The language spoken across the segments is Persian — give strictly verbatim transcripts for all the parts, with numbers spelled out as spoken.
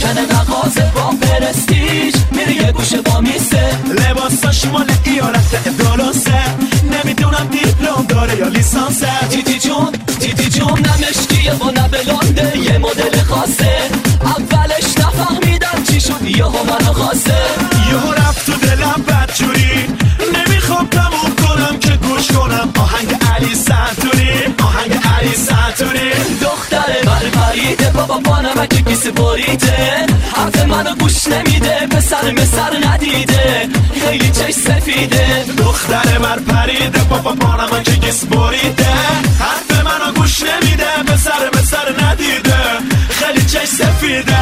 مانکن مغازه با پرستیج میره یه گوشه با میسه، لباساش مال ایالت درسته، نمیدونم دیپلم داره یا لیسانسه. تیتی جون تیتی جون نمشکیه و نبلانده، یه مدل خاصه، اولش نفهمیدم چی شد یهو منو خواسته. یهو رفت تو دلم بدجوری، نمیخوام تموم کنم که گوش کنم آهنگ علی سنتوری، آهنگ علی سنتوری. دختره بر پریده بابا پانمک کیسه بریده، حرف منو گوش نمیده، پسر مسر ندیده، خیلی چش سفیده. دختره بر پریده بابا پانمک کیسه بریده، حرف منو گوش نمیده، پسر مسر ندیده، خیلی چش سفیده.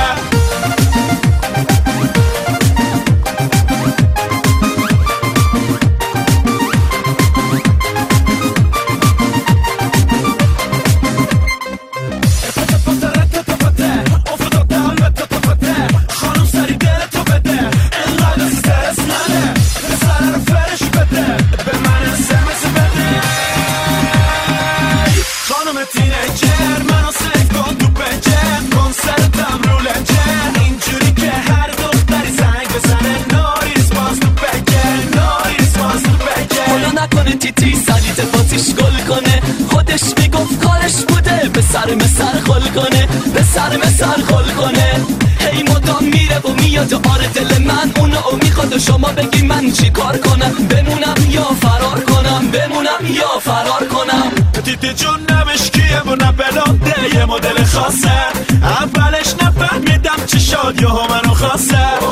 خودش میگفت کارش بوده به سر مسر خل کنه، به سر مسر خل کنه. هی مدام میره و میاد آره دل من اونو میخواد و شما بگی من چی کار کنم، بمونم یا فرار کنم، بمونم یا فرار کنم. تیتی جون نمشکیه و نبلانده، یه مدل خاصه، اولش نفهمیدم چی شد یهو منو خواسته.